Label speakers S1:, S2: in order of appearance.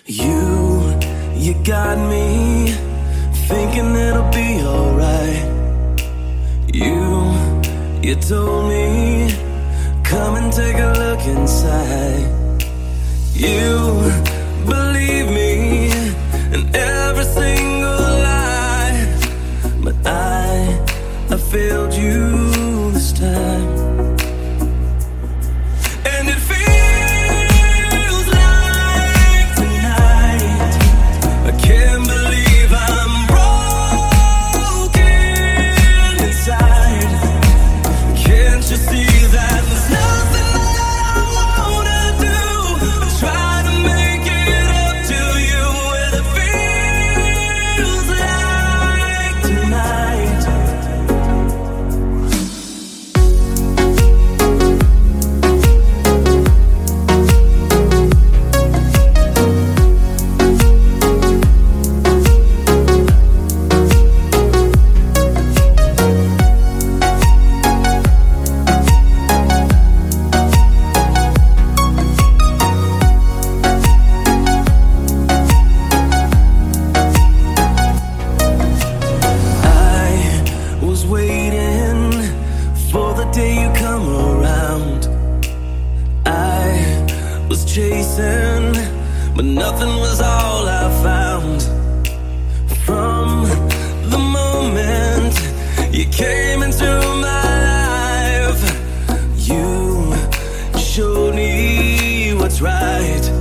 S1: You got me thinking it'll be alright. You told me, come and take a look inside. You believe me in every single lie, but I failed you this time. And it feels like tonight, I can't believe I'm broken inside. Can't you see that there's nothing that I wanna do but try to make it up to you? And it feels like tonight. Waiting for the day you come around. I was chasing, but nothing was all I found. From the moment you came into my life, you showed me what's right.